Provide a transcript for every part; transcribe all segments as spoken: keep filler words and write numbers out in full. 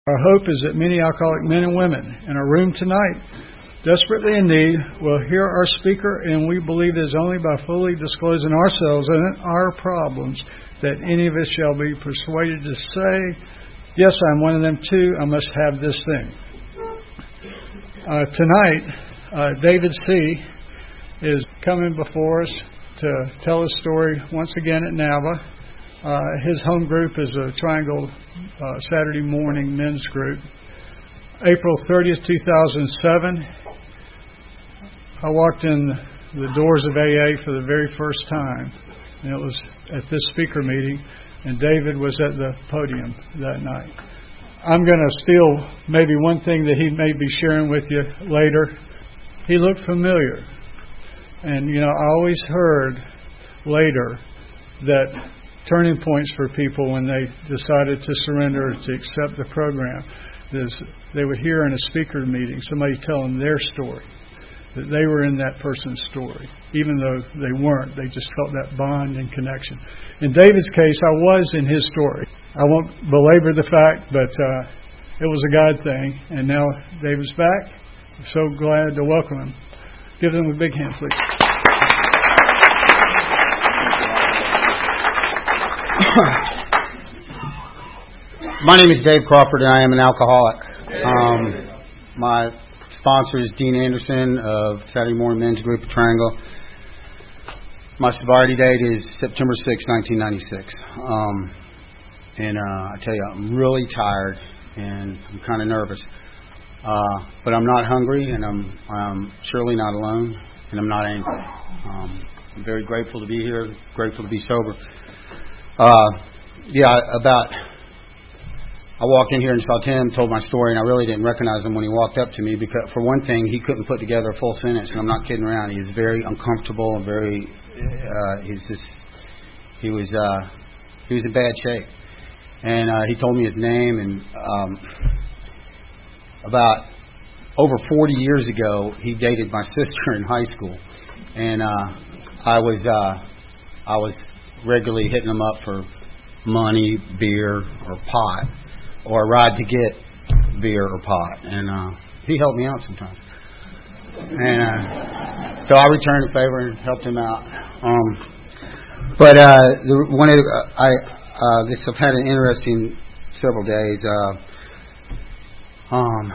Our hope is that many alcoholic men and women in our room tonight, desperately in need, will hear our speaker, and we believe it is only by fully disclosing ourselves and our problems that any of us shall be persuaded to say, yes, I'm one of them too, I must have this thing. Uh, tonight, uh, David C. is coming before us to tell his story once again at Nava. Uh, his home group is a Triangle uh, Saturday morning men's group. April thirtieth, two thousand seven, I walked in the doors of A A for the very first time, and it was at this speaker meeting, and David was at the podium that night. I'm going to steal maybe one thing that he may be sharing with you later. He looked familiar. And, you know, I always heard later that turning points for people when they decided to surrender, to accept the program, is they would hear in a speaker meeting somebody telling their story, that they were in that person's story, even though they weren't. They just felt that bond and connection. In David's case, I was in his story. I won't belabor the fact, but uh, it was a God thing, and now David's back. I'm so glad to welcome him. Give them a big hand, please. My name is Dave Crawford, and I am an alcoholic. Um, my sponsor is Dean Anderson of Saturday Morning Men's Group at Triangle. My sobriety date is September sixth, nineteen ninety-six. Um, and uh, I tell you, I'm really tired, and I'm kind of nervous. Uh, but I'm not hungry, and I'm, I'm surely not alone, and I'm not angry. Um, I'm very grateful to be here, grateful to be sober. Uh, yeah, about, I walked in here and saw Tim, told my story, and I really didn't recognize him when he walked up to me because, for one thing, he couldn't put together a full sentence, and I'm not kidding around. He was very uncomfortable and very, uh, he's just, he was, uh, he was in bad shape. And uh, he told me his name, and um, about over forty years ago, he dated my sister in high school, and uh, I was, uh, I was regularly hitting him up for money, beer, or pot, or a ride to get beer or pot, and uh, he helped me out sometimes. And uh, so I returned the favor and helped him out. Um, but uh, the, one of the, I, uh, this, I've had an interesting several days. Uh, um,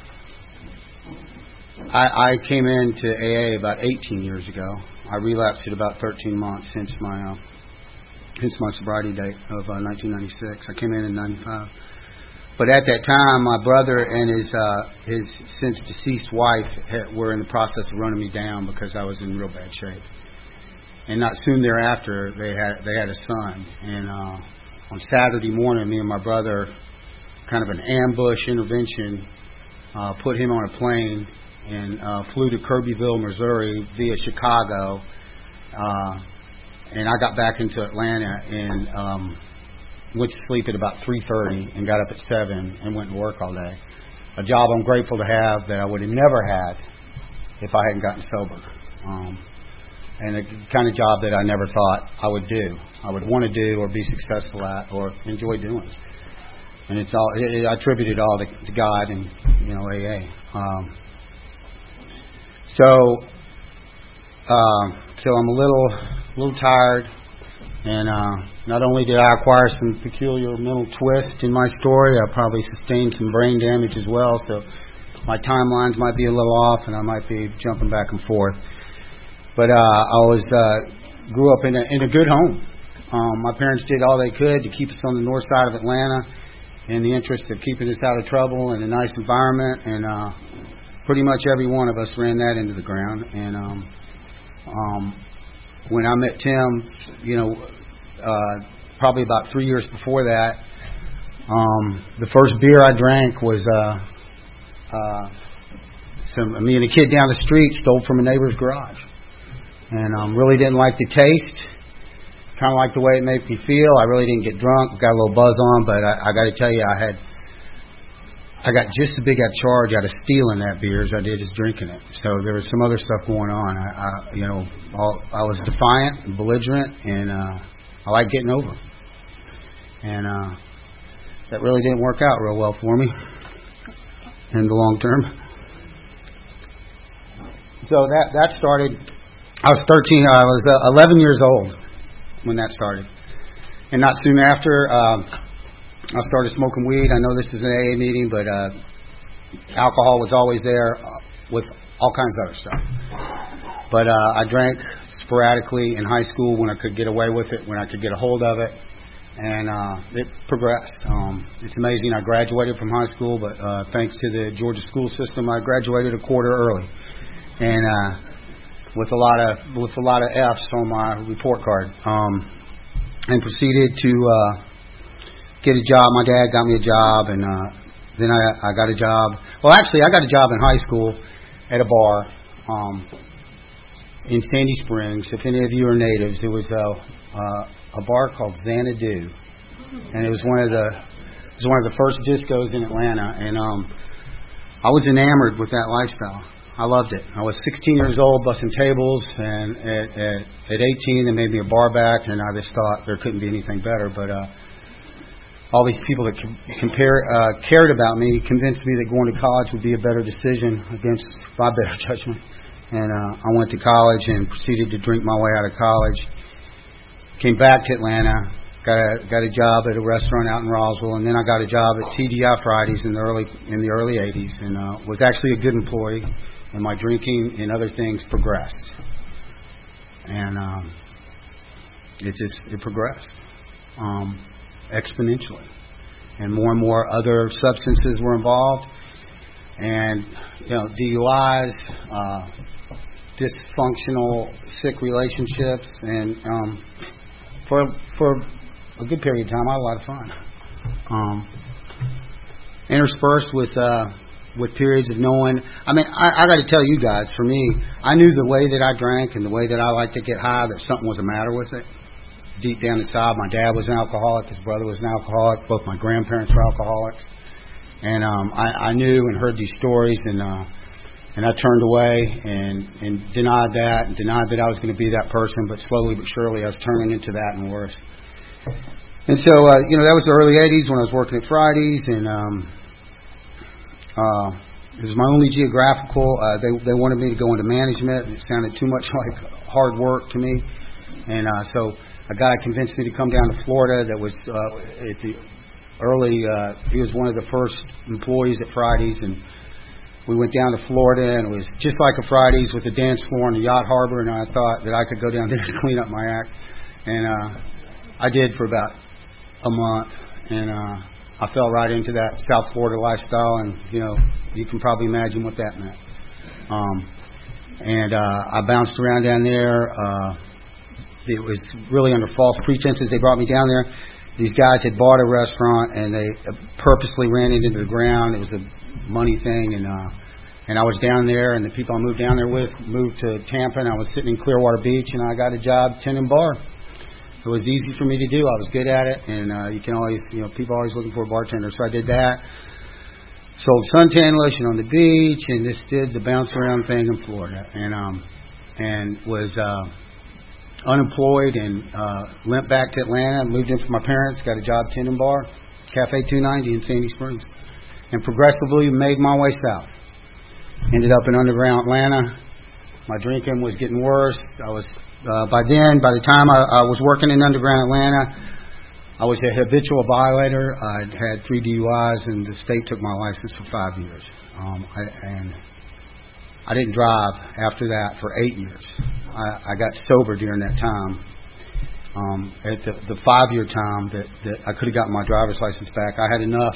I, I came into A A about eighteen years ago. I relapsed at about thirteen months since my uh, since my sobriety date of uh, nineteen ninety-six. I came in in ninety-five. But at that time, my brother and his uh, his since deceased wife had, were in the process of running me down because I was in real bad shape. And not soon thereafter, they had they had a son. And uh, on Saturday morning, me and my brother, kind of an ambush intervention, uh, put him on a plane and uh, flew to Kirbyville, Missouri via Chicago. Uh, and I got back into Atlanta and um, went to sleep at about three thirty and got up at seven and went to work all day. A job I'm grateful to have that I would have never had if I hadn't gotten sober. Um, and a kind of job that I never thought I would do. I would want to do or be successful at or enjoy doing. And it's all, it, I attribute it all to, to God and, you know, A A. Um, so, uh, so I'm a little, a little tired. And uh, not only did I acquire some peculiar mental twist in my story, I probably sustained some brain damage as well. So my timelines might be a little off, and I might be jumping back and forth. But uh, I was uh, grew up in a, in a good home. Um, my parents did all they could to keep us on the north side of Atlanta in the interest of keeping us out of trouble and a nice environment. And uh, pretty much every one of us ran that into the ground. And um, um, when I met Tim, you know, uh, probably about three years before that, um, the first beer I drank was uh, uh, some, me and a kid down the street stole from a neighbor's garage. And um, really didn't like the taste, kind of like the way it made me feel. I really didn't get drunk, got a little buzz on, but I, I got to tell you, I had, I got just as big a charge out of stealing that beer as I did as drinking it. So there was some other stuff going on. I, I you know, all, I was defiant and belligerent, and uh, I like getting over. And uh, that really didn't work out real well for me in the long term. So that that started. I was thirteen. I was uh, eleven years old when that started, and not soon after, uh, I started smoking weed. I know this is an A A meeting, but uh, alcohol was always there uh, with all kinds of other stuff. But uh, I drank sporadically in high school when I could get away with it, when I could get a hold of it, and uh, it progressed. Um, it's amazing. I graduated from high school, but uh, thanks to the Georgia school system, I graduated a quarter early, and uh, with a lot of with a lot of F's on my report card, um, and proceeded to uh, get a job. My dad got me a job, and uh, then I, I got a job. Well, actually, I got a job in high school at a bar um, in Sandy Springs. If any of you are natives, it was a, uh, a bar called Xanadu, and it was one of the it was one of the first discos in Atlanta, and um, I was enamored with that lifestyle. I loved it. I was sixteen years old, busting tables, and at, at, at eighteen, they made me a bar back, and I just thought there couldn't be anything better. But uh, all these people that com- compare, uh, cared about me convinced me that going to college would be a better decision against my better judgment. And uh, I went to college and proceeded to drink my way out of college. Came back to Atlanta, got a, got a job at a restaurant out in Roswell, and then I got a job at T G I Fridays in the early in the early eighties, and uh, was actually a good employee. And my drinking and other things progressed, and um, it just it progressed um, exponentially, and more and more other substances were involved, and you know D U Is, uh, dysfunctional, sick relationships, and um, for for a good period of time, I had a lot of fun, um, interspersed with. Uh, with periods of knowing, I mean, I, I got to tell you guys, for me, I knew the way that I drank and the way that I liked to get high, that something was the matter with it. Deep down inside, my dad was an alcoholic, his brother was an alcoholic, both my grandparents were alcoholics. And um, I, I knew and heard these stories, and uh, and I turned away and, and denied that, and denied that I was going to be that person, but slowly but surely I was turning into that and worse. And so, uh, you know, that was the early eighties when I was working at Fridays, and um, Uh, it was my only geographical. Uh, they they wanted me to go into management, and it sounded too much like hard work to me. And uh, so a guy convinced me to come down to Florida. That was uh, at the early. Uh, he was one of the first employees at Fridays, and we went down to Florida, and it was just like a Fridays with a dance floor and a yacht harbor. And I thought that I could go down there and clean up my act, and uh, I did for about a month, and. Uh, I fell right into that South Florida lifestyle, and you know you can probably imagine what that meant. Um, and uh, I bounced around down there. Uh, it was really under false pretenses. They brought me down there. These guys had bought a restaurant, and they purposely ran it into the ground. It was a money thing, and uh, and I was down there, and the people I moved down there with moved to Tampa, and I was sitting in Clearwater Beach, and I got a job tending bar. It was easy for me to do. I was good at it, and uh, you can always, you know, people are always looking for a bartender. So I did that. Sold suntan lotion on the beach, and just did the bounce around thing in Florida, and um, and was uh, unemployed, and uh, went back to Atlanta. Moved in for my parents. Got a job tending bar, Cafe two ninety in Sandy Springs, and progressively made my way south. Ended up in underground Atlanta. My drinking was getting worse. I was. Uh, by then, by the time I, I was working in underground Atlanta, I was a habitual violator. I'd had three D U Is, and the state took my license for five years. Um, I, and I didn't drive after that for eight years. I, I got sober during that time. Um, at the, the five-year time that, that I could have gotten my driver's license back, I had enough,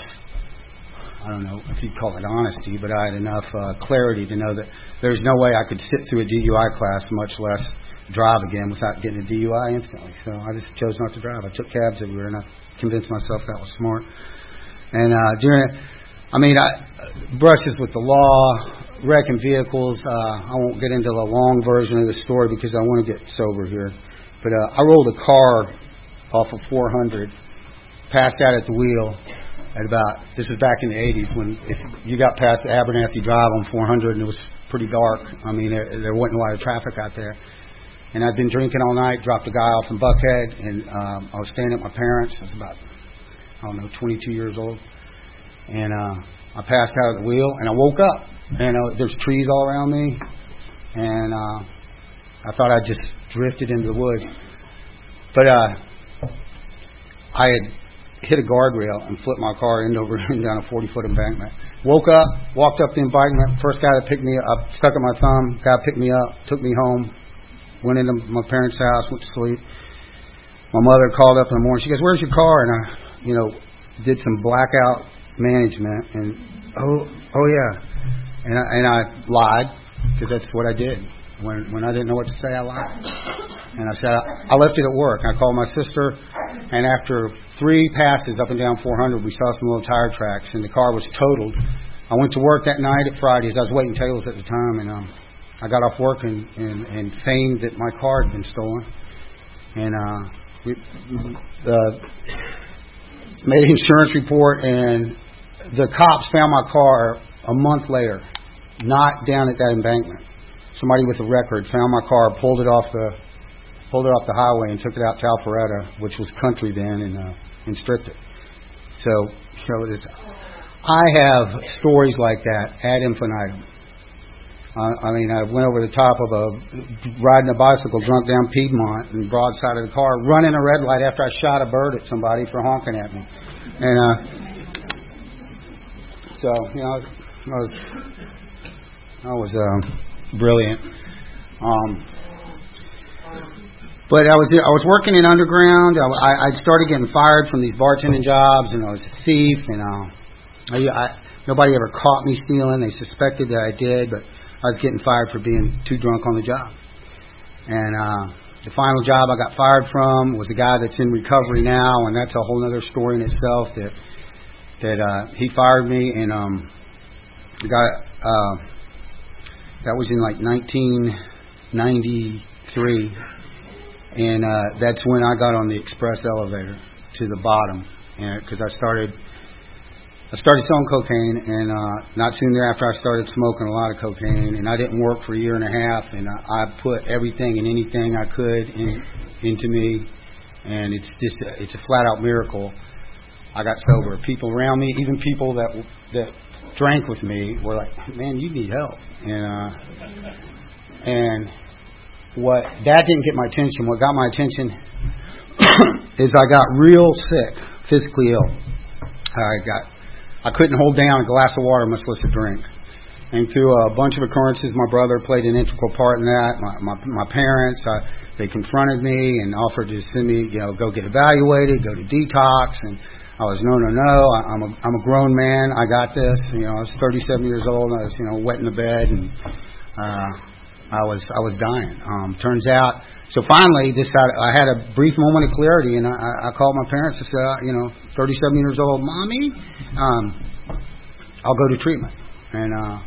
I don't know if you'd call it honesty, but I had enough uh, clarity to know that there's no way I could sit through a D U I class, much less drive again without getting a D U I instantly. So I just chose not to drive. I took cabs everywhere, and I convinced myself that was smart. And uh, during it, I mean, I brushes with the law, wrecking vehicles. Uh, I won't get into the long version of the story because I want to get sober here. But uh, I rolled a car off of four hundred, passed out at the wheel at about, this is back in the eighties when if you got past Abernathy Drive on four hundred and it was pretty dark. I mean, there, there wasn't a lot of traffic out there. And I'd been drinking all night, dropped a guy off in Buckhead, and um, I was staying at my parents'. It was about I don't know, twenty-two years old. And uh, I passed out at the wheel, and I woke up. And uh, there's trees all around me. And uh, I thought I just drifted into the woods. But uh, I had hit a guardrail and flipped my car end over end down a forty-foot embankment. Woke up, walked up the embankment. First guy that picked me up, stuck at my thumb. Guy picked me up, took me home. Went into my parents' house, went to sleep. My mother called up in the morning. She goes, "Where's your car?" And I, you know, did some blackout management. And oh, oh yeah. And I, and I lied because that's what I did. When when I didn't know what to say, I lied. And I said, I, I left it at work. I called my sister, and after three passes up and down four hundred, we saw some little tire tracks, and the car was totaled. I went to work that night at Fridays. I was waiting tables at the time, and um, I got off work and, and, and feigned that my car had been stolen. And uh, we uh, made an insurance report, and the cops found my car a month later, not down at that embankment. Somebody with a record found my car, pulled it off the pulled it off the highway, and took it out to Alpharetta, which was country then, and uh, and stripped it. So, you know, it's, I have stories like that ad infinitum. Uh, I mean, I went over the top of a riding a bicycle drunk down Piedmont and broadside of the car, running a red light after I shot a bird at somebody for honking at me, and uh, so you know, I was I was. Uh, Brilliant. Um, but I was I was working in underground. I I started getting fired from these bartending jobs, and I was a thief. And uh, I, I, nobody ever caught me stealing. They suspected that I did, but I was getting fired for being too drunk on the job. And uh, the final job I got fired from was a guy that's in recovery now, and that's a whole other story in itself. That that uh, he fired me, and um, the guy. Uh, That was in like nineteen ninety-three, and uh, that's when I got on the express elevator to the bottom, because I started I started selling cocaine, and uh, not soon thereafter I started smoking a lot of cocaine, and I didn't work for a year and a half, and I, I put everything and anything I could in, into me, and it's just a, it's a flat out miracle. I got sober. People around me, even people that that. drank with me, were like, "Man, you need help." And uh, and what that didn't get my attention. What got my attention is I got real sick, physically ill. I got I couldn't hold down a glass of water, much less a drink. And through a bunch of occurrences, my brother played an integral part in that. My my, my parents, uh, they confronted me and offered to send me, you know, go get evaluated, go to detox, and I was no, no, no. I, I'm a I'm a grown man. I got this. You know, I was thirty-seven years old. And I was, you know, wet in the bed, and uh, I was I was dying. Um, turns out, so finally, this I, I had a brief moment of clarity, and I, I called my parents and said, uh, you know, thirty-seven years old, Mommy, um, I'll go to treatment. And uh,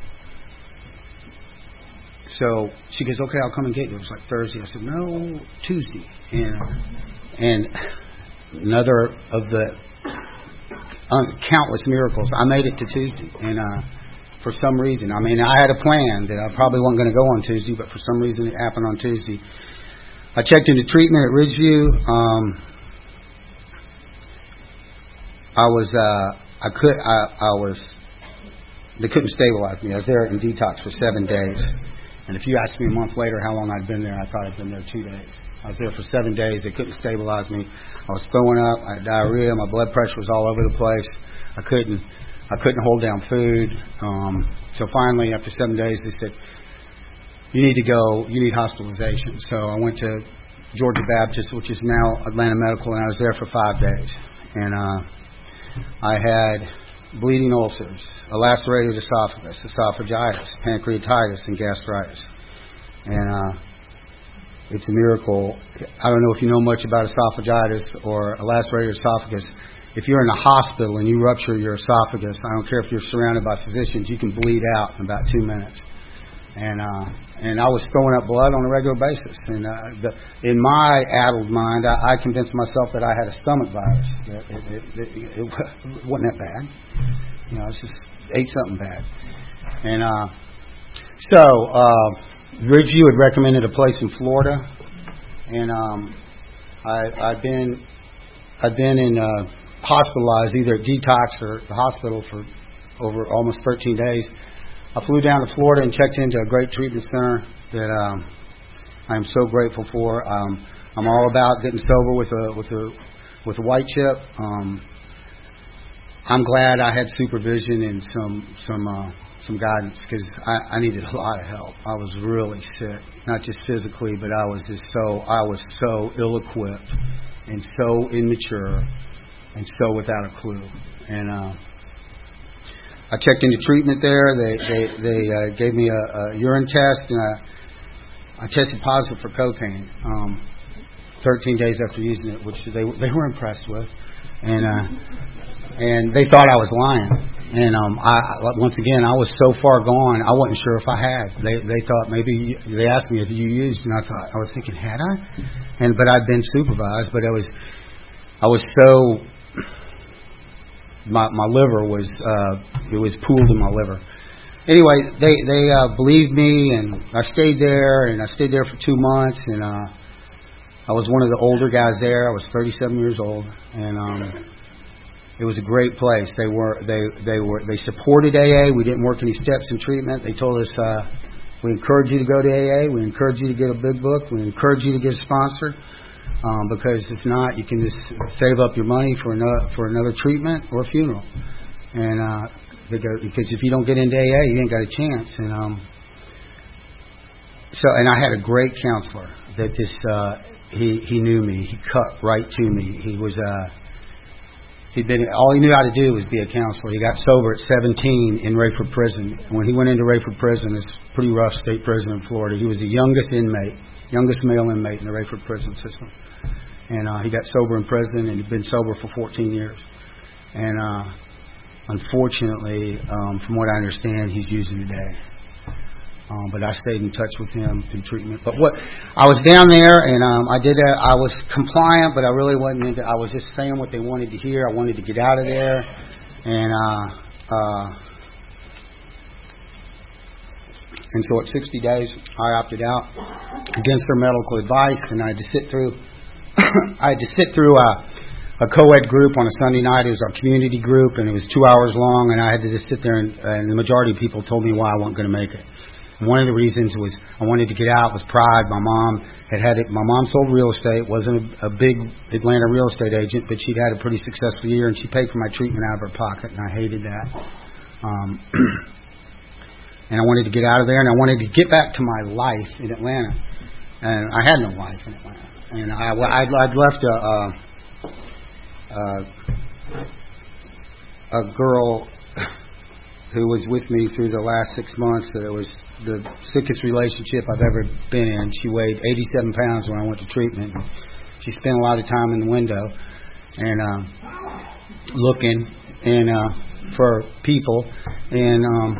so she goes, okay, I'll come and get you. It was like Thursday. I said, no, Tuesday. And and another of the Uh, countless miracles. I made it to Tuesday, and uh, for some reason, I mean, I had a plan that I probably wasn't going to go on Tuesday, but for some reason it happened on Tuesday. I checked into treatment at Ridgeview. Um, I was, uh, I could, I, I was, they couldn't stabilize me. I was there in detox for seven days, and if you asked me a month later how long I'd been there, I thought I'd been there two days. I was there for seven days. They couldn't stabilize me. I was throwing up. I had diarrhea. My blood pressure was all over the place. I couldn't, I couldn't hold down food. Um, so finally, after seven days, they said, "You need to go. You need hospitalization." So I went to Georgia Baptist, which is now Atlanta Medical, and I was there for five days. And uh, I had bleeding ulcers, a lacerated esophagus, esophagitis, pancreatitis, and gastritis. And uh, it's a miracle. I don't know if you know much about esophagitis or a lacerated esophagus. If you're in a hospital and you rupture your esophagus, I don't care if you're surrounded by physicians, you can bleed out in about two minutes. And uh, and I was throwing up blood on a regular basis. And uh, the, in my addled mind, I, I convinced myself that I had a stomach virus. It, it, it, it, it wasn't that bad. You know, I just ate something bad. And uh, so. Uh, Ridgeview had recommended a place in Florida, and um, I, I'd been I'd been in uh, hospitalized, either at detox or the hospital for over almost thirteen days. I flew down to Florida and checked into a great treatment center that um, I am so grateful for. Um, I'm all about getting sober with a with a with a white chip. Um, I'm glad I had supervision and some some uh, some guidance, because I, I needed a lot of help. I was really sick, not just physically, but I was just so I was so ill-equipped and so immature and so without a clue. And uh, I checked into treatment there. They they they uh, gave me a, a urine test, and I, I tested positive for cocaine. Um, Thirteen days after using it, which they they were impressed with, and uh, and they thought I was lying. And um, I once again I was so far gone, I wasn't sure if I had. They they thought maybe they asked me if you used, and I thought I was thinking had I, and but I'd been supervised, but I was I was so. My my liver was uh, it was pooled in my liver. Anyway, they they uh, believed me, and I stayed there, and I stayed there for two months, and uh, I was one of the older guys there. I was thirty-seven years old, and um, it was a great place. They were they they were they supported A A. We didn't work any steps in treatment. They told us uh, we encourage you to go to A A. We encourage you to get a big book. We encourage you to get a sponsor. Um, because if not, you can just save up your money for another for another treatment or a funeral. And uh, they go, because if you don't get into A A, you ain't got a chance. And um, so, and I had a great counselor that just uh, he he knew me. He cut right to me. He was uh, he'd been all he knew how to do was be a counselor. He got sober at seventeen in Rayford Prison. When he went into Rayford Prison, it's a pretty rough state prison in Florida. He was the youngest inmate. Youngest male inmate in the Rayford prison system. And uh, he got sober in prison, and he'd been sober for fourteen years. And uh, unfortunately, um, from what I understand, he's using today. Um, but I stayed in touch with him through treatment. But what I was down there, and um, I did that. I was compliant, but I really wasn't into. I was just saying what they wanted to hear. I wanted to get out of there, and uh, uh, and so at sixty days, I opted out against their medical advice, and I had to sit through. I had to sit through a, a co-ed group on a Sunday night. It was our community group, and it was two hours long, and I had to just sit there, and, and the majority of people told me why I wasn't going to make it. And one of the reasons was I wanted to get out was pride. My mom had had it. My mom sold real estate, wasn't a, a big Atlanta real estate agent, but she'd had a pretty successful year, and she paid for my treatment out of her pocket, and I hated that. Um, and I wanted to get out of there, and I wanted to get back to my life in Atlanta. And I had no life in Atlanta. And I, I'd, I'd left a, a, a girl who was with me through the last six months that it was the sickest relationship I've ever been in. She weighed eighty-seven pounds when I went to treatment. She spent a lot of time in the window and uh, looking and uh, for people. And um,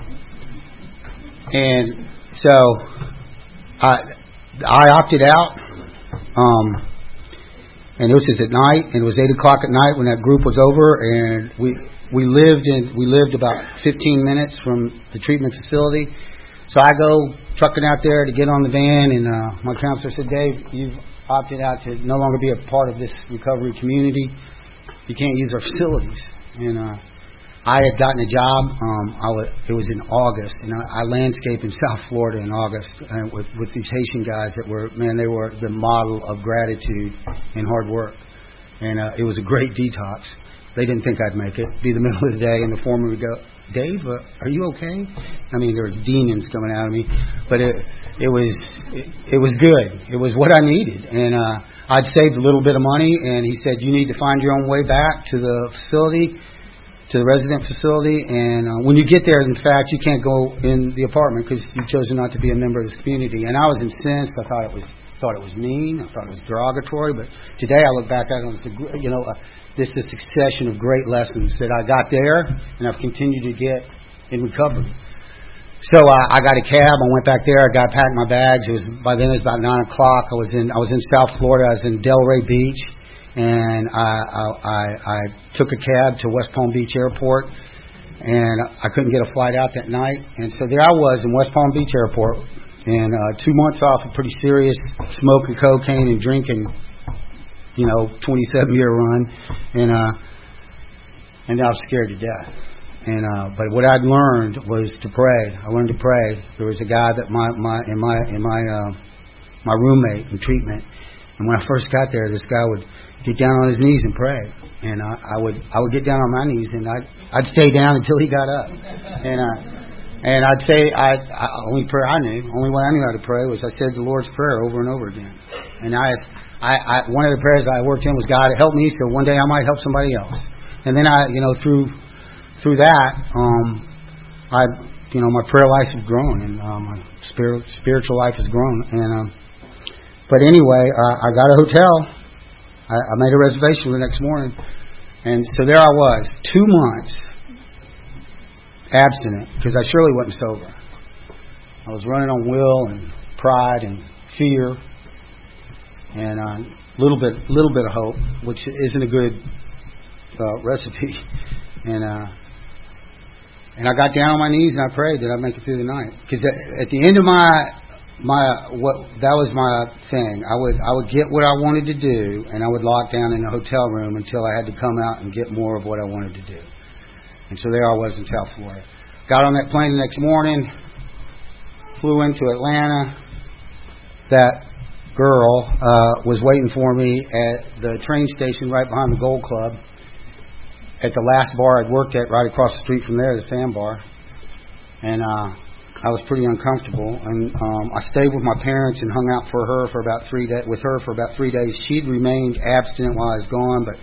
and so I I opted out. Um, and this was at night, and it was eight o'clock at night when that group was over, and we we lived in we lived about fifteen minutes from the treatment facility. So I go trucking out there to get on the van, and uh, my counselor said, "Dave, you've opted out to no longer be a part of this recovery community. You can't use our facilities." And uh, I had gotten a job. Um, I was, it was in August, and I, I landscaped in South Florida in August uh, with, with these Haitian guys that were, man, they were the model of gratitude and hard work. And uh, it was a great detox. They didn't think I'd make it. Be the middle of the day, and the foreman would go, "Dave, uh, are you okay?" I mean, there was demons coming out of me, but it it was it, it was good. It was what I needed, and uh, I'd saved a little bit of money. And he said, "You need to find your own way back to the facility." To the resident facility, and uh, when you get there, in fact, you can't go in the apartment because you've chosen not to be a member of this community. And I was incensed. I thought it was thought it was mean. I thought it was derogatory. But today, I look back at it as the, you know uh, this this succession of great lessons that I got there, and I've continued to get in recovery. So uh, I got a cab. I went back there. I got packed my bags. It was by then it was about nine o'clock. I was in I was in South Florida. I was in Delray Beach. And I, I, I took a cab to West Palm Beach Airport, and I couldn't get a flight out that night. And so there I was in West Palm Beach Airport, and uh, two months off a pretty serious smoking cocaine and drinking, you know, twenty-seven year run. And uh, and then I was scared to death. And uh, but what I'd learned was to pray. I learned to pray. There was a guy that my my in my in my uh, my roommate in treatment, and when I first got there, this guy would get down on his knees and pray, and uh, I would I would get down on my knees, and I'd I'd stay down until he got up, and uh, and I'd say I, I only prayer I knew, only way I knew how to pray was I said the Lord's Prayer over and over again, and I I, I one of the prayers I worked in was God help me so one day I might help somebody else, and then I you know through through that um, I you know my prayer life has grown and um, my spirit, spiritual life has grown, and um, but anyway uh, I got a hotel. I, I made a reservation for the next morning, and so there I was, two months abstinent because I surely wasn't sober. I was running on will and pride and fear and a uh, little bit, little bit of hope, which isn't a good uh, recipe. And uh, and I got down on my knees and I prayed that I'd make it through the night. Because at the end of my my what that was my thing. I would I would get what I wanted to do, and I would lock down in a hotel room until I had to come out and get more of what I wanted to do. And so there I was in South Florida. Got on that plane the next morning, flew into Atlanta. That girl uh, was waiting for me at the train station right behind the Gold Club, at the last bar I'd worked at, right across the street from there, the Sandbar. And uh, I was pretty uncomfortable. And um, I stayed with my parents and hung out for her for about three days. With her for about three days. She'd remained abstinent while I was gone, but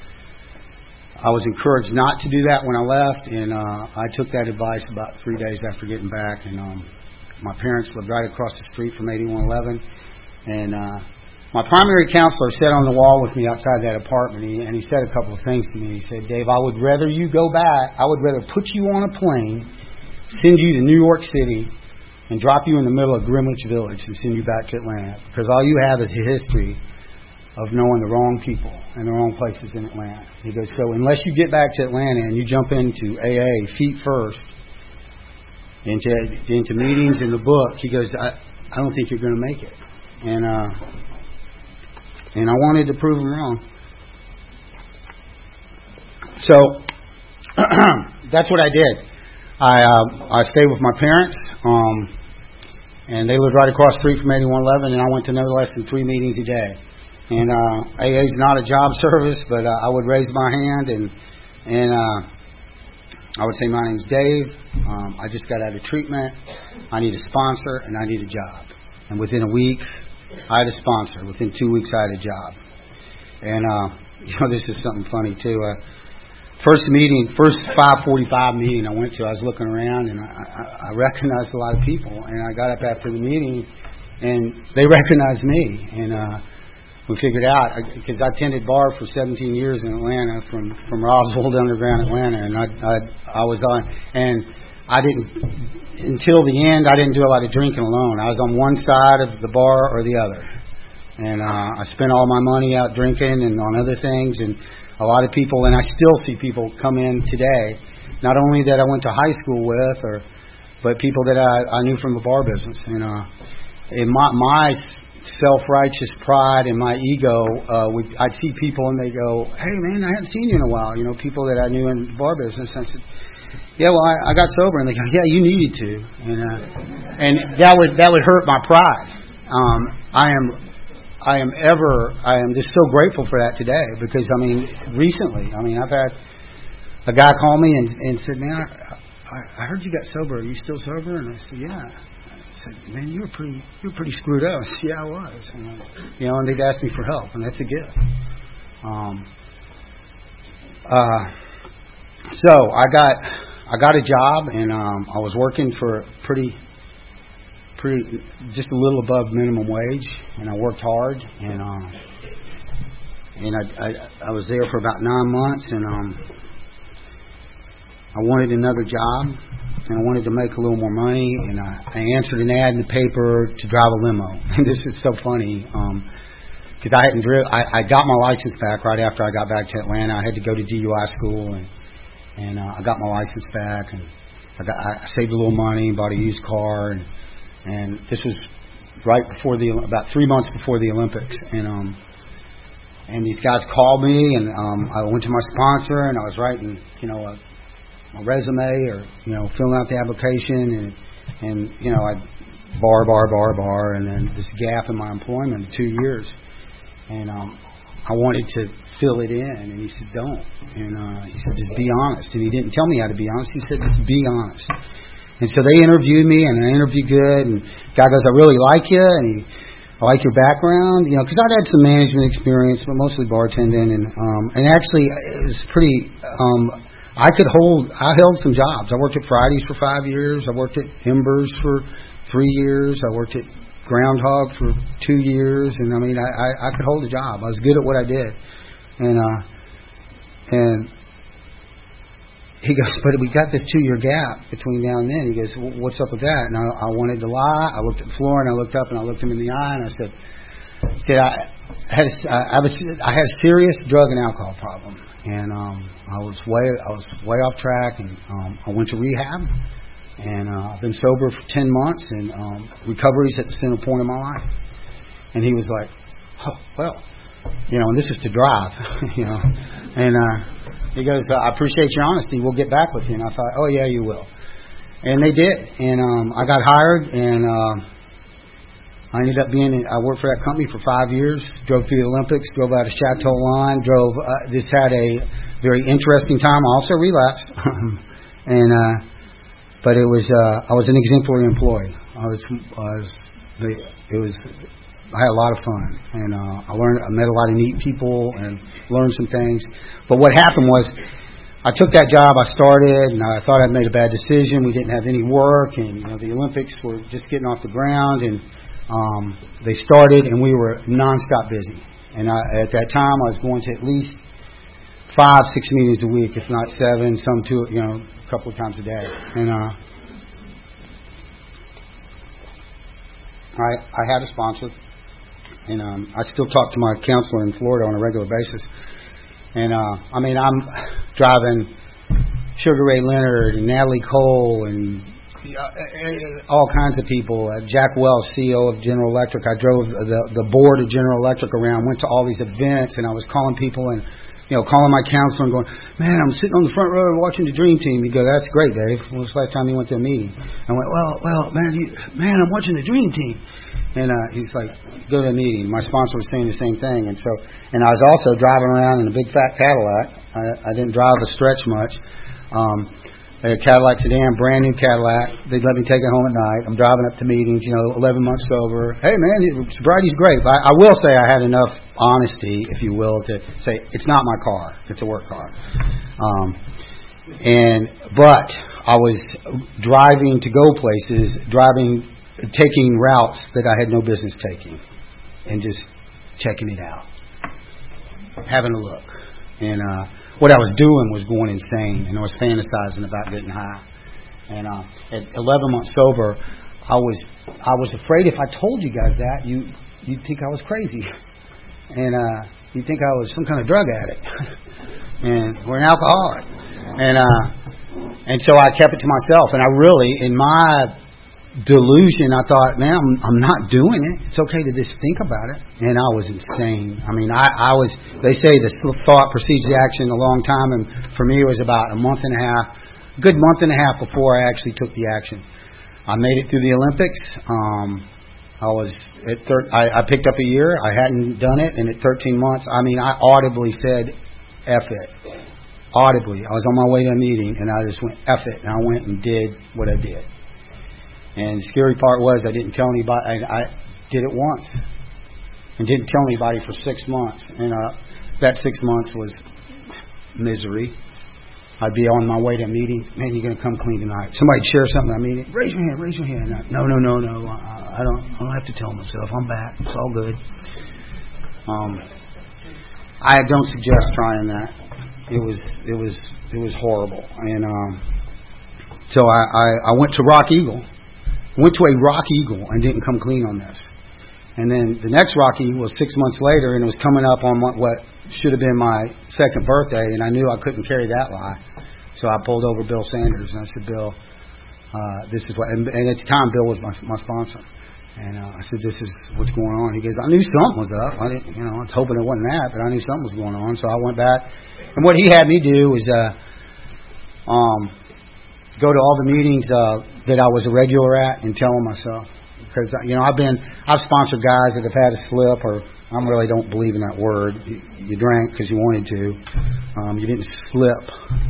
I was encouraged not to do that when I left, and uh, I took that advice about three days after getting back. And um, my parents lived right across the street from eighty-one eleven, and uh, my primary counselor sat on the wall with me outside that apartment, and he said a couple of things to me. He said, "Dave, I would rather you go back. I would rather put you on a plane, send you to New York City, and drop you in the middle of Greenwich Village and send you back to Atlanta, because all you have is a history of knowing the wrong people and the wrong places in Atlanta." He goes, "So unless you get back to Atlanta and you jump into A A feet first, into into meetings in the book," he goes, I, I don't think you're going to make it." And uh, and I wanted to prove him wrong. So that's what I did. I uh, I stayed with my parents, um, and they lived right across the street from eighty-one eleven, and I went to no less than three meetings a day. And uh, A A is not a job service, but uh, I would raise my hand and and uh, I would say, "My name's Dave. Um, I just got out of treatment. I need a sponsor and I need a job." And within a week, I had a sponsor. Within two weeks, I had a job. And uh, you know, this is something funny too. Uh, first meeting, first five forty-five meeting I went to, I was looking around and I, I, I recognized a lot of people. And I got up after the meeting, and they recognized me. And uh, we figured out, because I attended bar for seventeen years in Atlanta, from from Roswell to Underground Atlanta, and I I, I was on, and I didn't until the end. I didn't do a lot of drinking alone. I was on one side of the bar or the other, and uh, I spent all my money out drinking and on other things. And a lot of people, and I still see people come in today, not only that I went to high school with, or but people that I, I knew from the bar business. And uh, in my my self-righteous pride and my ego, uh, would, I'd see people and they go, "Hey man, I haven't seen you in a while." You know, people that I knew in the bar business. And I said, "Yeah, well, I, I got sober." And they go, "Yeah, you needed to." And uh, and that would that would hurt my pride. Um, I am I am ever I am just so grateful for that today, because I mean, recently, I mean, I've had a guy call me and, and said, "Man, I, I heard you got sober. Are you still sober?" And I said, "Yeah." I said, "Man, you were pretty, you were pretty screwed up." I said, "Yeah, I was." And, you know, and they'd ask me for help, and that's a gift. Um, uh, so I got, I got a job, and um, I was working for pretty, pretty, just a little above minimum wage, and I worked hard, and um, and I, I, I was there for about nine months, and um, I wanted another job. And I wanted to make a little more money, and I, I answered an ad in the paper to drive a limo. And this is so funny, because um, I hadn't driven. I, I got my license back right after I got back to Atlanta. I had to go to D U I school, and and uh, I got my license back, and I got I saved a little money, bought a used car, and and this was right before the about three months before the Olympics, and um and these guys called me, and um, I went to my sponsor, and I was writing, you know, a, a resume or, you know, filling out the application, and, and you know, I bar, bar, bar, bar, and then this gap in my employment, two years. And um, I wanted to fill it in, and he said, don't. And uh, he said, just be honest. And he didn't tell me how to be honest. He said, just be honest. And so they interviewed me, and I interviewed good, and the guy goes, I really like you, and he, I like your background, you know, because I'd had some management experience, but mostly bartending, and um, and actually it was pretty. Um, I could hold. I held some jobs. I worked at Fridays for five years. I worked at Embers for three years. I worked at Groundhog for two years, and I mean, I, I, I could hold a job. I was good at what I did, and uh, and. He goes, but we got this two-year gap between now and then. He goes, well, what's up with that? And I, I wanted to lie. I looked at the floor, and I looked up, and I looked him in the eye, and I said, I said I had a, I, was, I had a serious drug and alcohol problem, and um, I was way I was way off track, and um, I went to rehab, and uh, I've been sober for ten months, and um, recovery's at the center point of my life. And he was like, oh, well, you know, and this is to drive, you know, and. uh He goes, I appreciate your honesty. We'll get back with you. And I thought, oh, yeah, you will. And they did. And um, I got hired, and uh, I ended up being, I worked for that company for five years, drove through the Olympics, drove out of Chateau Line, drove, uh, just had a very interesting time. I also relapsed. and uh, But it was, uh, I was an exemplary employee. I was, I was it was, I had a lot of fun, and uh, I learned. I met a lot of neat people and learned some things. But what happened was, I took that job. I started, and I thought I'd made a bad decision. We didn't have any work, and you know the Olympics were just getting off the ground, and um, they started, and we were nonstop busy. And I, at that time, I was going to at least five, six meetings a week, if not seven. Some two, you know, a couple of times a day. And uh, I, I had a sponsor. And um, I still talk to my counselor in Florida on a regular basis. And, uh, I mean, I'm driving Sugar Ray Leonard and Natalie Cole and uh, all kinds of people. Uh, Jack Welch, C E O of General Electric. I drove the, the board of General Electric around, went to all these events, and I was calling people and, you know, calling my counselor and going, man, I'm sitting on the front row watching the Dream Team. You go, that's great, Dave. When was the last time you went to a meeting? I went, well, well, man, you, man, I'm watching the Dream Team. And uh, he's like, go to a meeting. My sponsor was saying the same thing. And so, and I was also driving around in a big fat Cadillac. I, I didn't drive a stretch much. Um, a Cadillac sedan, brand new Cadillac. They'd let me take it home at night. I'm driving up to meetings, you know, eleven months sober. Hey, man, sobriety's great. But I, I will say I had enough honesty, if you will, to say it's not my car. It's a work car. Um, and, but I was driving to go places, driving taking routes that I had no business taking, and just checking it out, having a look. And uh, what I was doing was going insane, and I was fantasizing about getting high. And uh, at eleven months sober, I was I was afraid if I told you guys that, you you'd think I was crazy, and uh, you'd think I was some kind of drug addict, and we're an alcoholic. And uh, and so I kept it to myself, and I really, in my delusion, I thought, man, I'm, I'm not doing it. It's okay to just think about it. And I was insane. I mean, I, I was, they say the thought precedes the action a long time, and for me it was about a month and a half, a good month and a half before I actually took the action. I made it through the Olympics. Um, I was at thir- I, I picked up a year. I hadn't done it, and at thirteen months, I mean, I audibly said, F it. Audibly. I was on my way to a meeting, and I just went, F it. And I went and did what I did. And the scary part was I didn't tell anybody. I, I did it once and didn't tell anybody for six months. And uh, that six months was misery. I'd be on my way to a meeting. Man, you're going to come clean tonight. Somebody'd share something at a meeting. Raise your hand. Raise your hand. No, no, no, no. I don't. I don't have to tell myself. I'm back. It's all good. Um, I don't suggest trying that. It was. It was. It was horrible. And um, so I, I, I went to Rock Eagle. Went to a Rock Eagle and didn't come clean on this. And then the next Rock Eagle was six months later, and it was coming up on what should have been my second birthday, and I knew I couldn't carry that lie. So I pulled over Bill Sanders, and I said, Bill, uh, this is what... And, and at the time, Bill was my, my sponsor. And uh, I said, this is what's going on. He goes, I knew something was up. I didn't, you know, I was hoping it wasn't that, but I knew something was going on. So I went back. And what he had me do was uh, um, go to all the meetings uh, that I was a regular at and tell them myself. Because, you know, I've been, I've sponsored guys that have had a slip, or I really don't believe in that word. You, you drank because you wanted to. Um, you didn't slip.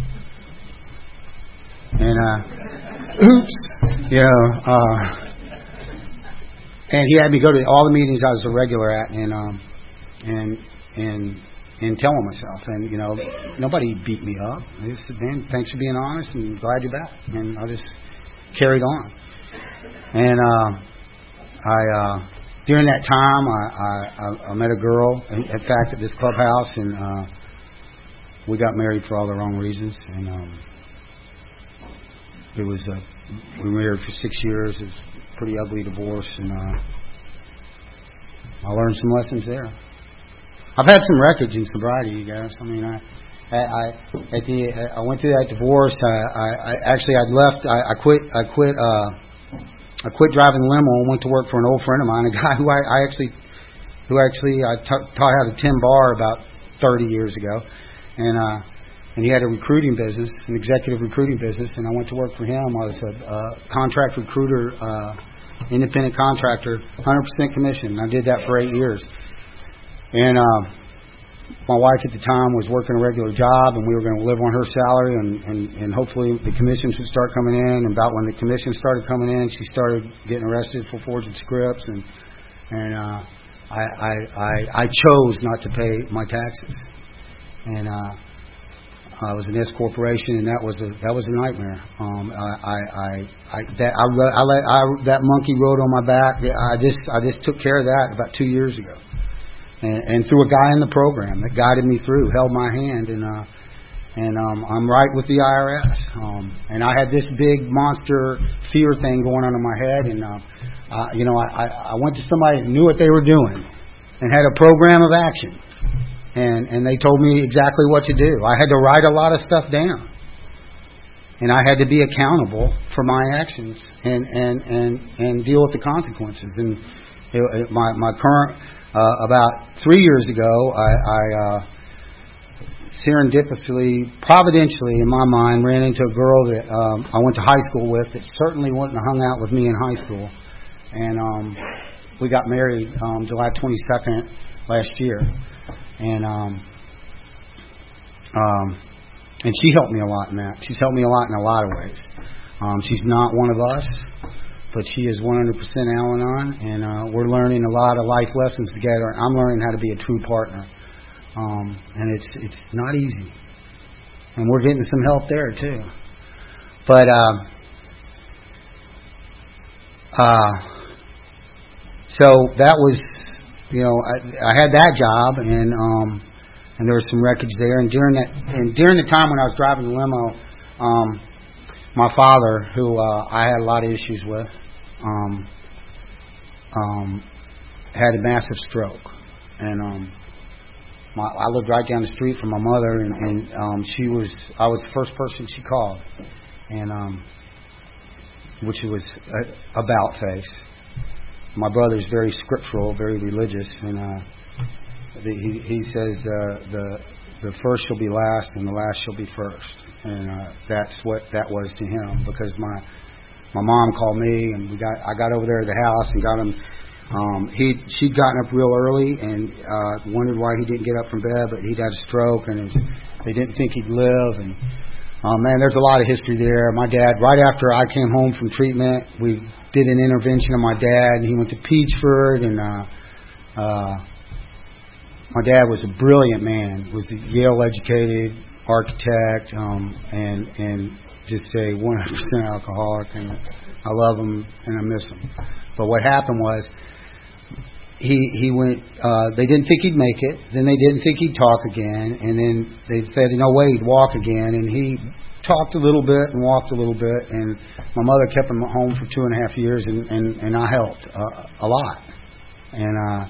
And, uh, oops, you know, uh, and he had me go to all the meetings I was a regular at, and um, and and and tell them myself. And you know, nobody beat me up. They just said, "Man, thanks for being honest, and glad you're back." And I just carried on. And uh, I uh, during that time, I, I I met a girl, in fact, at this clubhouse, and uh, we got married for all the wrong reasons. And um, it was a, we were married for six years. It was pretty ugly divorce, and uh, I learned some lessons there. I've had some wreckage in sobriety, you guys. I mean, I, I, I at the, I went through that divorce. I, I, I actually, I'd left. I, I quit. I quit. Uh, I quit driving limo and went to work for an old friend of mine, a guy who I, I actually, who actually I t- taught how to tin bar about thirty years ago, and. uh And he had a recruiting business, an executive recruiting business, and I went to work for him. I was a uh, contract recruiter, uh, independent contractor, one hundred percent commission. I did that for eight years. And uh, my wife at the time was working a regular job, and we were going to live on her salary, and, and, and hopefully the commissions would start coming in. And about when the commissions started coming in, she started getting arrested for forging scripts, and and uh, I, I, I, I chose not to pay my taxes. And uh, I was an S corporation, and that was a that was a nightmare. Um, I, I, I, I that I, I let I, that monkey rode on my back. I just I just took care of that about two years ago, and, and through a guy in the program that guided me through, held my hand, and uh, and um, I'm right with the I R S. Um, and I had this big monster fear thing going on in my head, and uh, uh, you know I, I went to somebody that knew what they were doing and had a program of action. And and they told me exactly what to do. I had to write a lot of stuff down, and I had to be accountable for my actions and and and, and deal with the consequences. And it, it, my my current uh, about three years ago, I, I uh, serendipitously, providentially, in my mind, ran into a girl that um, I went to high school with that certainly wouldn't have hung out with me in high school, and um, we got married um, July twenty-second last year. And um, um, and she helped me a lot in that. She's helped me a lot in a lot of ways. Um, she's not one of us, but she is one hundred percent Al-Anon, and uh, we're learning a lot of life lessons together. I'm learning how to be a true partner, um, and it's it's not easy. And we're getting some help there too. But uh, uh, so that was. You know, I, I had that job, and um, and there was some wreckage there. And during that, and during the time when I was driving the limo, um, my father, who uh, I had a lot of issues with, um, um, had a massive stroke, and um, my, I lived right down the street from my mother, and, and um, she was, I was the first person she called, and um, which was a, about face. My brother's very scriptural, very religious, and uh, the, he, he says uh, the the first shall be last, and the last shall be first, and uh, that's what that was to him. Because my my mom called me, and we got I got over there to the house and got him. Um, he she'd gotten up real early and uh, wondered why he didn't get up from bed, but he'd had a stroke, and it was, they didn't think he'd live. And um, man, there's a lot of history there. My dad, right after I came home from treatment, we did an intervention on my dad, and he went to Peachford, and uh, uh, my dad was a brilliant man, was a Yale-educated architect, um, and and just a one hundred percent alcoholic, and I love him and I miss him. But what happened was he he went. Uh, they didn't think he'd make it. Then they didn't think he'd talk again, and then they said, "No way, he'd walk again," and he talked a little bit and walked a little bit, and my mother kept him at home for two and a half years, and, and, and I helped uh, a lot. And uh,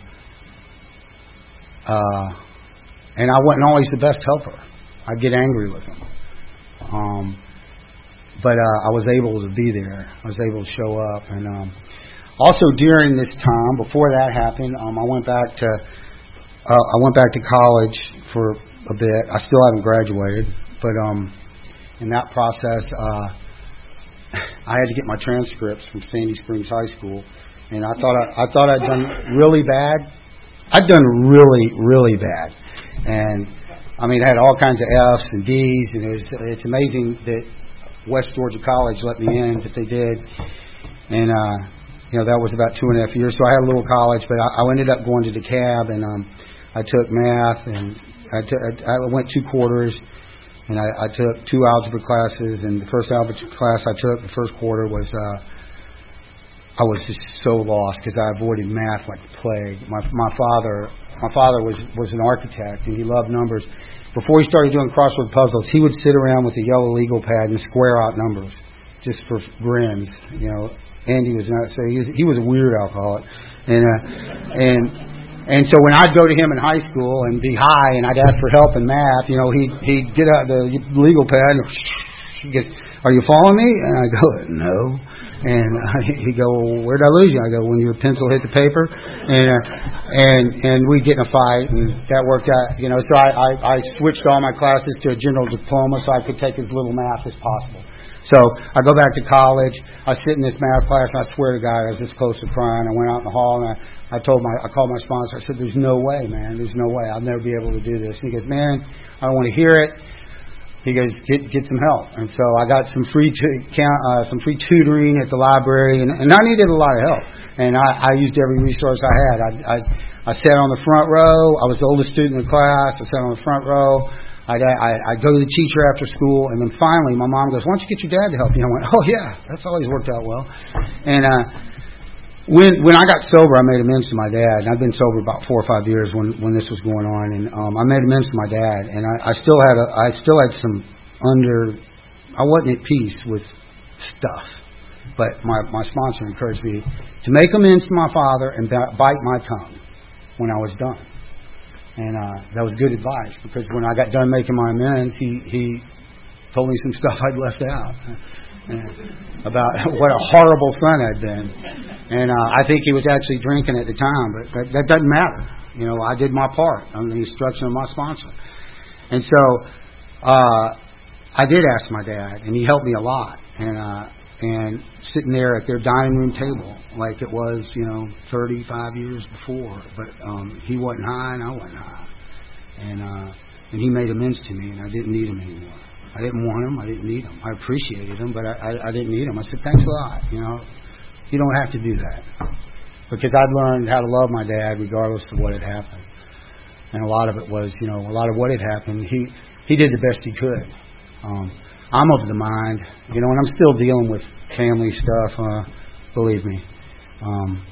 uh, and I wasn't always the best helper. I'd get angry with him. Um, but uh, I was able to be there. I was able to show up. And um, also during this time, before that happened, um, I went back to uh, I went back to college for a bit. I still haven't graduated, but um, in that process, uh, I had to get my transcripts from Sandy Springs High School, and I thought I, I thought I'd done really bad. I'd done really, really bad, and I mean, I had all kinds of F's and D's, and it was, it's amazing that West Georgia College let me in, but they did, and uh, you know that was about two and a half years. So I had a little college, but I, I ended up going to DeKalb, and um, I took math, and I, t- I went two quarters, and I, I took two algebra classes, and the first algebra class I took, the first quarter was. Uh, I was just so lost because I avoided math like the plague. My my father, my father was was an architect and he loved numbers. Before he started doing crossword puzzles, he would sit around with a yellow legal pad and square out numbers just for grins. You know, Andy was not so he was, he was a weird alcoholic, and uh, and and so when I'd go to him in high school and be high and I'd ask for help in math, you know, he'd he'd get out the legal pad and he goes, "Are you following me?" And I go, "No." And he'd go, well, "Where'd I lose you?" I go, "When your pencil hit the paper." And uh, and and we'd get in a fight, and that worked out. You know, so I, I, I switched all my classes to a general diploma so I could take as little math as possible. So I go back to college. I sit in this math class, and I swear to God, I was this close to crying. I went out in the hall, and I, I told my, I called my sponsor. I said, "There's no way, man. There's no way. I'll never be able to do this." And he goes, "Man, I don't want to hear it." He goes, get get some help, and so I got some free tu- uh, some free tutoring at the library, and, and I needed a lot of help. And I, I used every resource I had. I, I I sat on the front row. I was the oldest student in the class. I sat on the front row. I'd, I I'd go to the teacher after school, and then finally my mom goes, "Why don't you get your dad to help you?" And I went, "Oh yeah, that's always worked out well." And uh, when when I got sober, I made amends to my dad. And I'd been sober about four or five years when, when this was going on, and um, I made amends to my dad. And I, I still had a, I still had some under. I wasn't at peace with stuff, but my my sponsor encouraged me to make amends to my father and bite my tongue when I was done. And uh, that was good advice because when I got done making my amends, he he told me some stuff I'd left out. About what a horrible son I'd been, and uh, I think he was actually drinking at the time, but that, that doesn't matter. You know, I did my part on the instruction of my sponsor, and so uh, I did ask my dad, and he helped me a lot. And uh, and sitting there at their dining room table, like it was, you know, thirty-five years before, but um, he wasn't high and I wasn't high, and uh, and he made amends to me, and I didn't need him anymore. I didn't want him. I didn't need him. I appreciated him, but I, I, I didn't need him. I said, "Thanks a lot. You know, you don't have to do that," because I'd learned how to love my dad regardless of what had happened. And a lot of it was, you know, a lot of what had happened. He he did the best he could. Um, I'm of the mind, you know, and I'm still dealing with family stuff. Uh, believe me. Um,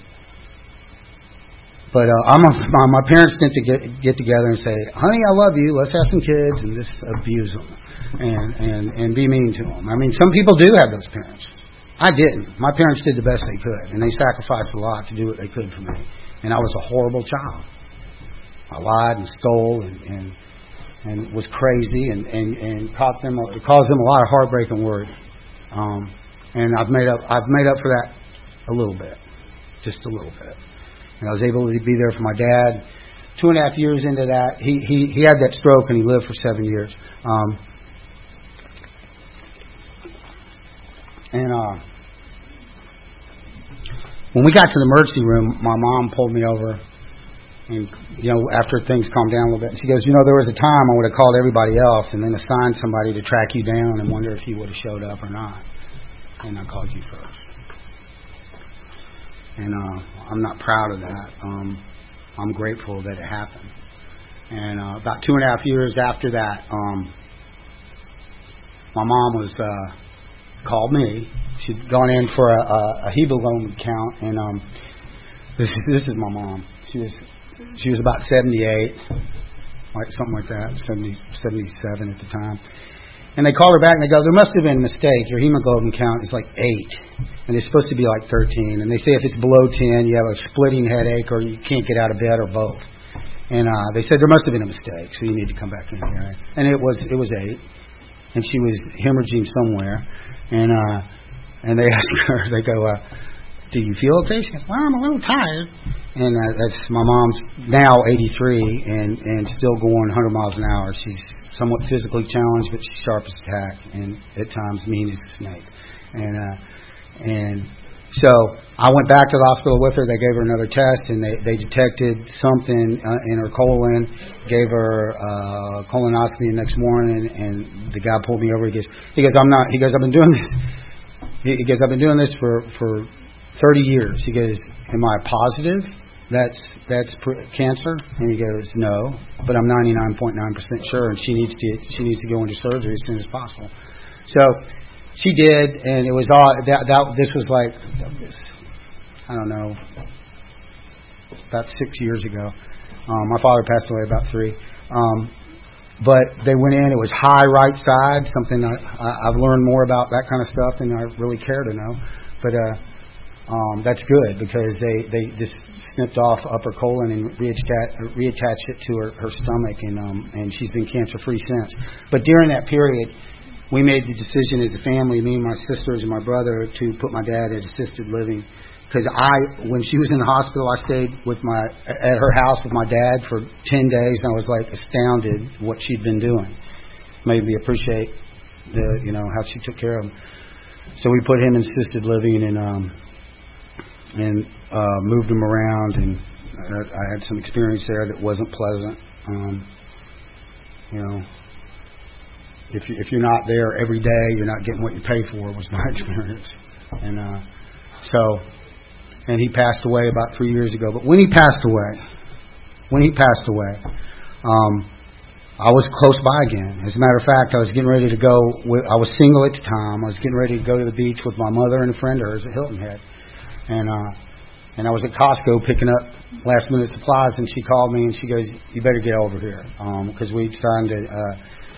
But uh, I'm a, my, my parents tend to get get together and say, "Honey, I love you. Let's have some kids," and just abuse them and, and, and be mean to them. I mean, some people do have those parents. I didn't. My parents did the best they could, and they sacrificed a lot to do what they could for me. And I was a horrible child. I lied and stole and and, and was crazy and and and caused them it caused them a lot of heartbreaking worry. Um, and I've made up I've made up for that a little bit, just a little bit. And I was able to be there for my dad. Two and a half years into that, he he, he had that stroke and he lived for seven years. Um, and uh, when we got to the emergency room, my mom pulled me over, and you know, after things calmed down a little bit, she goes, "You know, there was a time I would have called everybody else and then assigned somebody to track you down and wonder if you would have showed up or not. And I called you first." And uh, I'm not proud of that. Um, I'm grateful that it happened. And uh, about two and a half years after that, um, my mom was uh, called me. She'd gone in for a, a, a hemoglobin count, and um, this is this is my mom. She was she was about seventy-eight, like something like that, seventy, seventy-seven at the time. And they call her back and they go, "There must have been a mistake. Your hemoglobin count is like eight. And it's supposed to be like thirteen. And they say if it's below ten, you have a splitting headache or you can't get out of bed or both." And uh, they said there must have been a mistake, so you need to come back in here. And it was it was eight. And she was hemorrhaging somewhere. And uh, and they asked her, they go, uh, do you feel okay? She goes, well, I'm a little tired. And uh, that's my mom's now eighty-three and, and still going one hundred miles an hour. She's somewhat physically challenged, but she's sharp as a tack and at times mean as a snake. And uh, and so I went back to the hospital with her. They gave her another test, and they, they detected something uh, in her colon, gave her uh, colonoscopy the next morning, and the guy pulled me over. He goes, he goes, I'm not, he goes, I've been doing this. He goes, I've been doing this for, for thirty years. He goes, am I positive that's that's pr- cancer? And he goes, no, but I'm ninety-nine point nine percent sure, and she needs to she needs to go into surgery as soon as possible. So she did, and it was all that. that this was like, I don't know, about six years ago. Um, my father passed away about three. Um, But they went in, it was high right side, something I, I, I've learned more about that kind of stuff than I really care to know. But uh, um, that's good because they, they just snipped off upper colon and reattached, reattached it to her, her stomach, and um, and she's been cancer-free since. But during that period, we made the decision as a family, me and my sisters and my brother, to put my dad at assisted living. Because I, when she was in the hospital, I stayed with my at her house with my dad for ten days, and I was like astounded what she'd been doing. Made me appreciate the, you know, how she took care of him. So we put him in assisted living and um and uh, moved him around, and I, I had some experience there that wasn't pleasant. Um, you know, if you, if you're not there every day, you're not getting what you pay for. Was my experience, and uh, so. And he passed away about three years ago. But when he passed away, when he passed away, um, I was close by again. As a matter of fact, I was getting ready to go. With, I was single at the time. I was getting ready to go to the beach with my mother and a friend of hers at Hilton Head. And uh, and I was at Costco picking up last minute supplies, and she called me and she goes, "You better get over here," because um, we'd signed a uh,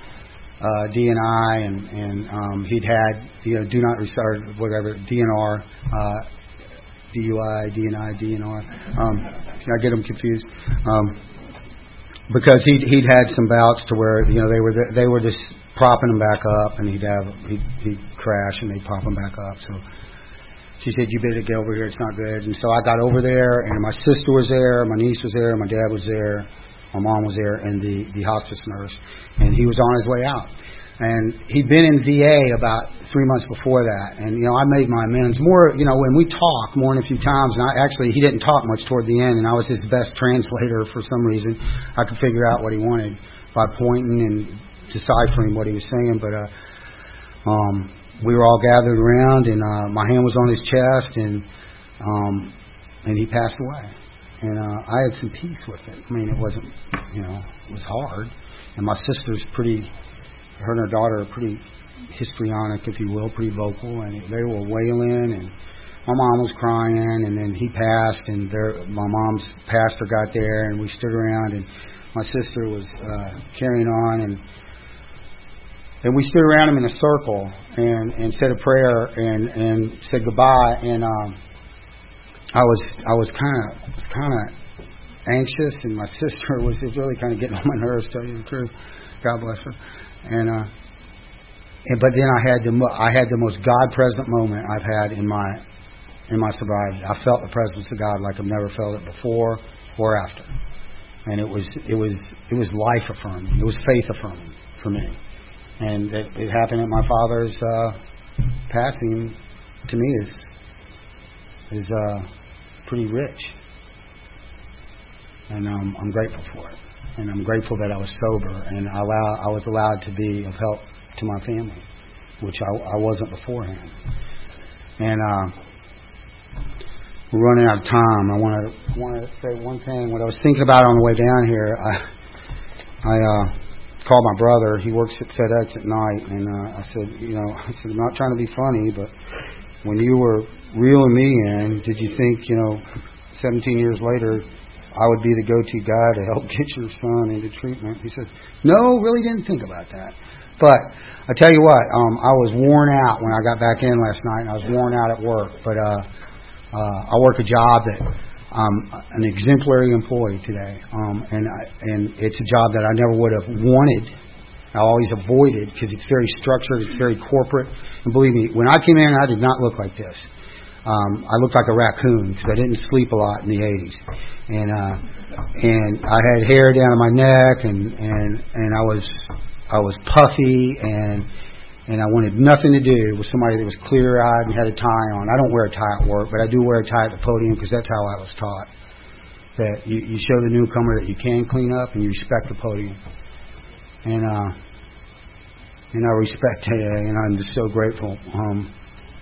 uh, D N I, and and um, he'd had, you know, do not restart, whatever, D N R. Uh, D U I, D N I, D N R. Um, I get them confused um, because he'd he'd had some bouts to where, you know, they were they were just propping him back up, and he'd have he'd, he'd crash and they'd prop him back up. So she said, "You better get over here. It's not good." And so I got over there, and my sister was there, my niece was there, my dad was there, my mom was there, and the the hospice nurse, and he was on his way out. And he'd been in V A about three months before that. And, you know, I made my amends. More, you know, when we talked more than a few times, and I actually, he didn't talk much toward the end, and I was his best translator for some reason. I could figure out what he wanted by pointing and deciphering what he was saying. But uh, um, we were all gathered around, and uh, my hand was on his chest, and um, and he passed away. And uh, I had some peace with it. I mean, it wasn't, you know, it was hard. And my sister's pretty... Her and her daughter are pretty histrionic, if you will, pretty vocal, and they were wailing, and my mom was crying, and then he passed, and their, my mom's pastor got there, and we stood around, and my sister was uh, carrying on, and and we stood around him in a circle, and, and said a prayer, and, and said goodbye, and um, I was I was kind of was kind of anxious, and my sister was, was really kind of getting on my nerves, to tell you the truth. God bless her. And uh, and but then I had the mo- I had the most God present moment I've had in my in my sobriety. I felt the presence of God like I've never felt it before or after, and it was it was it was life affirming. It was faith affirming for me, and it, it happened at my father's uh, passing. To me, is is uh, pretty rich, and um, I'm grateful for it. And I'm grateful that I was sober, and I, allow, I was allowed to be of help to my family, which I, I wasn't beforehand. And uh, we're running out of time. I want to want to say one thing. What I was thinking about on the way down here, I I uh, called my brother. He works at FedEx at night, and uh, I said, you know, I said, I'm not trying to be funny, but when you were reeling me in, did you think, you know, seventeen years later, I would be the go-to guy to help get your son into treatment? He said, no, really didn't think about that. But I tell you what, um, I was worn out when I got back in last night, and I was worn out at work. But uh, uh, I work a job that I'm an exemplary employee today, um, and I, and it's a job that I never would have wanted. I always avoided because it's very structured, it's very corporate. And believe me, when I came in, I did not look like this. Um, I looked like a raccoon because I didn't sleep a lot in the eighties, and uh, and I had hair down to my neck, and and and I was I was puffy, and and I wanted nothing to do with somebody that was clear-eyed and had a tie on. I don't wear a tie at work, but I do wear a tie at the podium because that's how I was taught. That you, you show the newcomer that you can clean up and you respect the podium. And uh, and I respect A A, and I'm just so grateful. Um,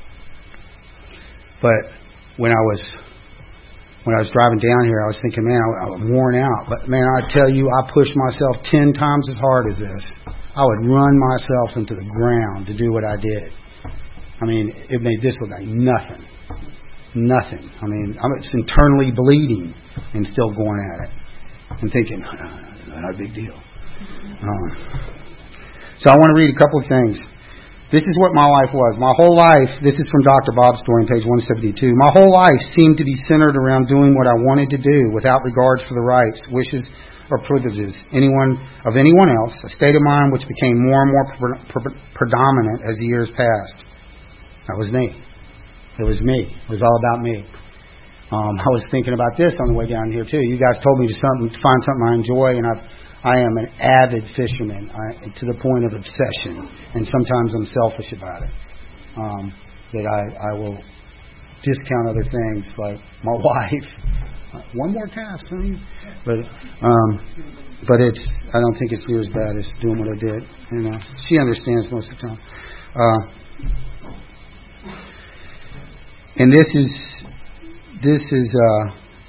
but when I was when I was driving down here, I was thinking, man, I, I was worn out. But man, I tell you, I pushed myself ten times as hard as this. I would run myself into the ground to do what I did. I mean, it made this look like nothing. Nothing. I mean, I'm it's internally bleeding and still going at it and thinking, uh, not a big deal. Um, so I want to read a couple of things. This is what my life was. My whole life, this is from Doctor Bob's story on page one seventy-two. My whole life seemed to be centered around doing what I wanted to do without regards for the rights, wishes, or privileges anyone of anyone else, a state of mind which became more and more pre- pre- predominant as the years passed. That was me. It was me. It was all about me. Um, I was thinking about this on the way down here too. You guys told me to, something, to find something I enjoy, and I've, I am an avid fisherman I, to the point of obsession, and sometimes I'm selfish about it. Um, that I, I will discount other things like my wife. One more task, honey. But um, but it's I don't think it's near as bad as doing what I did. You know, she understands most of the time. Uh, And this is, this is, uh,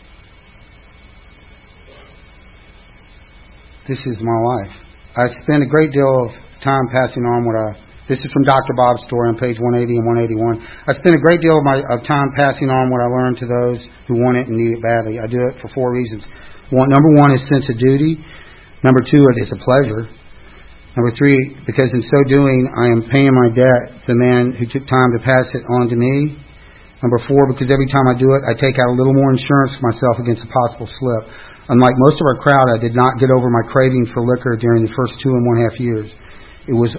this is my life. I spend a great deal of time passing on what I, this is from Doctor Bob's story on page one eighty and one eighty-one. I spend a great deal of my of time passing on what I learned to those who want it and need it badly. I do it for four reasons. One, number one is sense of duty. Number two, it is a pleasure. Number three, because in so doing, I am paying my debt to the man who took time to pass it on to me. Number four, because every time I do it, I take out a little more insurance for myself against a possible slip. Unlike most of our crowd, I did not get over my craving for liquor during the first two and one half years. It was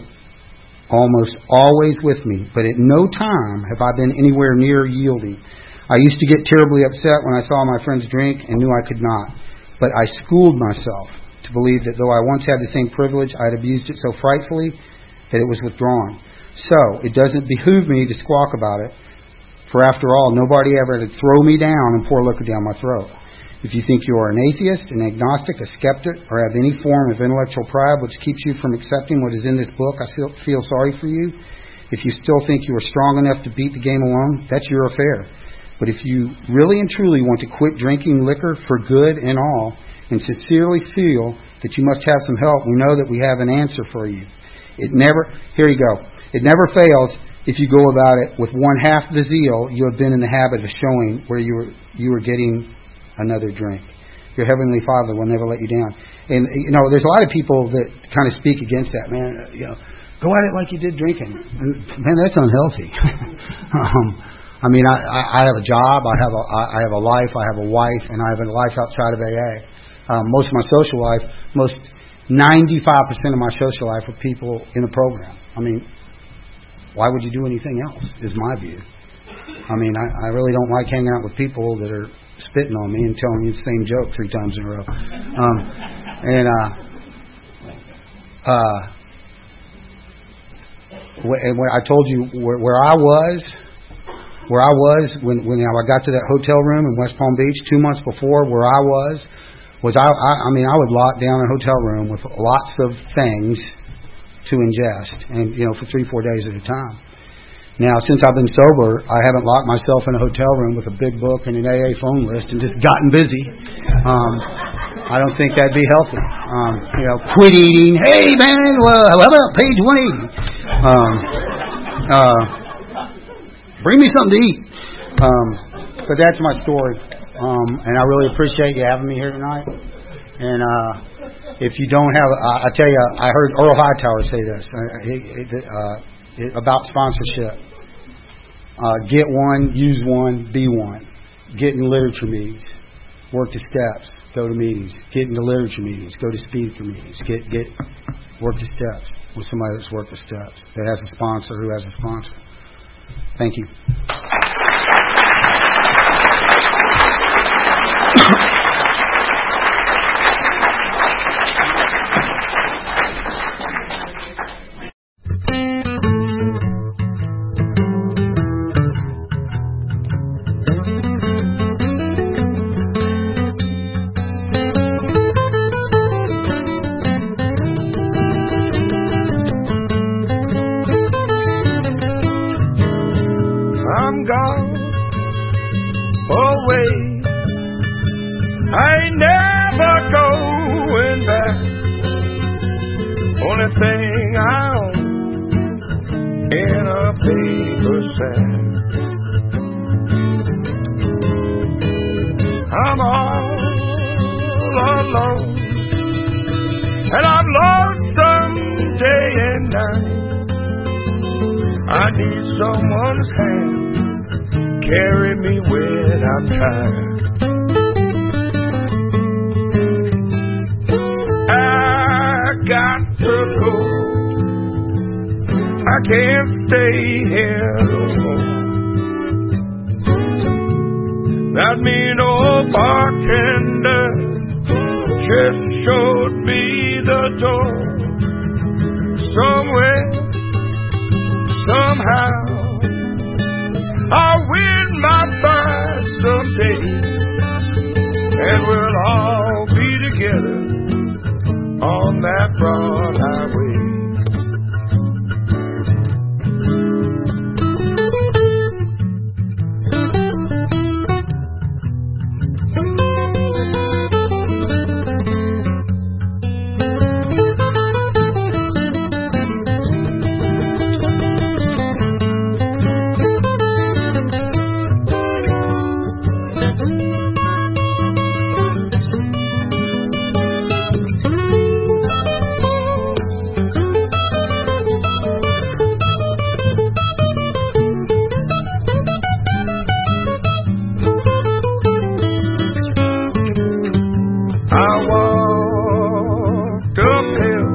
almost always with me, but at no time have I been anywhere near yielding. I used to get terribly upset when I saw my friends drink and knew I could not. But I schooled myself to believe that though I once had the same privilege, I had abused it so frightfully that it was withdrawn. So, it doesn't behoove me to squawk about it. For after all, nobody ever had to throw me down and pour liquor down my throat. If you think you are an atheist, an agnostic, a skeptic, or have any form of intellectual pride which keeps you from accepting what is in this book, I feel, feel sorry for you. If you still think you are strong enough to beat the game alone, that's your affair. But if you really and truly want to quit drinking liquor for good and all, and sincerely feel that you must have some help, we know that we have an answer for you. It never, here you go, it never fails. If you go about it with one half the zeal you have been in the habit of showing where you were you were getting another drink. Your Heavenly Father will never let you down. And, you know, there's a lot of people that kind of speak against that, man. You know, go at it like you did drinking. And, man, that's unhealthy. um, I mean, I, I, I have a job, I have a, I have a life, I have a wife, and I have a life outside of A A. Um, most of my social life, most ninety-five percent of my social life are people in the program. I mean, why would you do anything else, is my view. I mean, I, I really don't like hanging out with people that are spitting on me and telling me the same joke three times in a row. Um, and uh, uh, and when I told you where, where I was, where I was when, when I got to that hotel room in West Palm Beach two months before, where I was, was I, I, I mean, I would lock down a hotel room with lots of things to ingest, and you know, for three, four days at a time. Now, since I've been sober, I haven't locked myself in a hotel room with a big book and an A A phone list and just gotten busy. Um, I don't think that'd be healthy. Um, you know, quit eating. Hey, man, well, how about page one eighty? Um, uh, bring me something to eat. Um, but that's my story, um, and I really appreciate you having me here tonight. And uh, if you don't have, uh, I tell you, I heard Earl Hightower say this uh, he, uh, about sponsorship. Uh, get one, use one, be one. Get in literature meetings. Work the steps. Go to meetings. Get into literature meetings. Go to speaker meetings. Get get work the steps with somebody that's worked the steps, that has a sponsor who has a sponsor. Thank you. gone away. I ain't never going back. Only thing I own in a paper sack. I'm all alone, and I'm lonesome day and night. I need someone's hand, carry me when I'm tired. I got to go, I can't stay here no more. That mean old bartender just showed me the door. Somewhere, somehow, I'll win my fight someday, and we'll all be together on that broad highway. I walked uphill,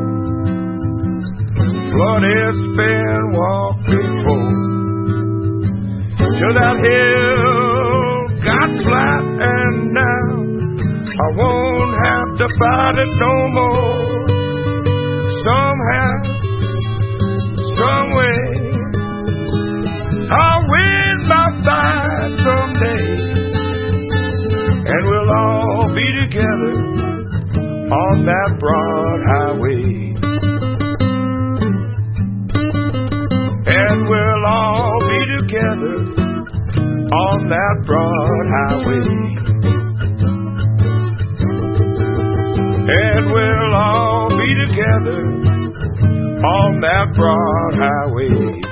Lord, it's been walked before, till that hill got flat, and now I won't have to fight it no more. Somehow, some way, I'll win my fight someday, and we'll all be together on that broad highway. And we'll all be together on that broad highway. And we'll all be together on that broad highway.